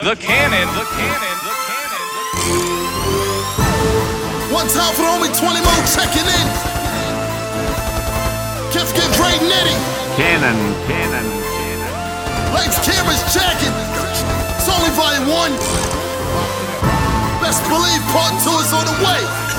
The Cannon. One time for the only 20 more checking in. Kids get great nitty. Cannon. Lights, cameras, jacket. It's only volume 1. Best believe part 2 is on the way.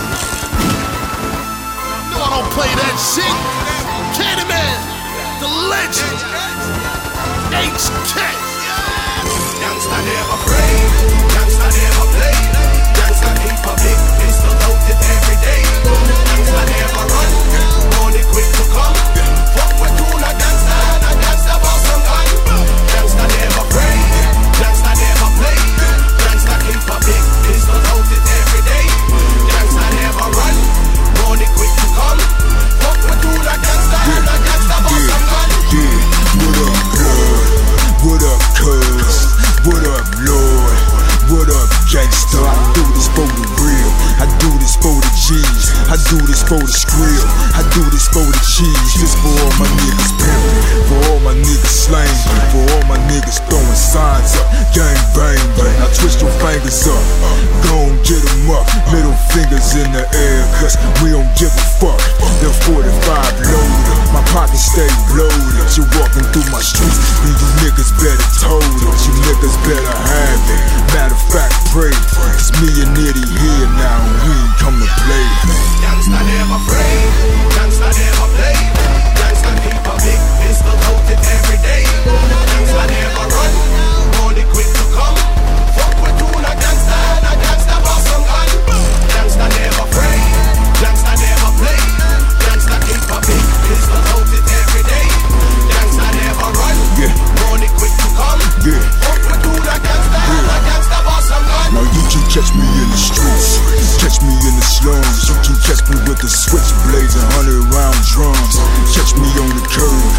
No, I don't play that shit. Candyman, the legend. HK. Youngster never afraid, youngster never play. Youngster keep a big pistol loaded every day. Youngster never run, only quick to come. Fuck with you, not gangster boss some gun. Youngster never afraid, youngster never play. Youngster keep a big pistol loaded every day. Youngster never run, only quick to come. Fuck with you, not gangster boss some gun. What up, blood? What up, cuz? What up, Lord? What up, gangsta? I do this for the real. I do this for the G's. I do this for the skrill. I do this for the cheese. This for all my niggas pimpin', for all my niggas slang, for all my niggas throwing signs up. Gang bang bang. Now twist your fingers up. Go and get 'em up. Middle fingers in the air, cause we don't give a fuck. The 45 loaded. My pockets stay loaded. You walking through my streets, then you niggas better told it. You niggas better have it. Matter of fact, pray. It's me and Nitty here now, and we ain't come to play. Youngster never afraid, youngster never play. Youngster keep a big pistol loaded every day. Youngster never run, only quick to come. Fuck with you, not gangster boss some gun. Youngster never afraid, youngster never play. Youngster keep a big pistol loaded every day. Youngster never run, only quick to come. Fuck with you, not gangster boss some gun. Now you can catch me in the streets, catch me in the slums. You can catch me with the switchblades and 100-round drums. Catch me on the curb,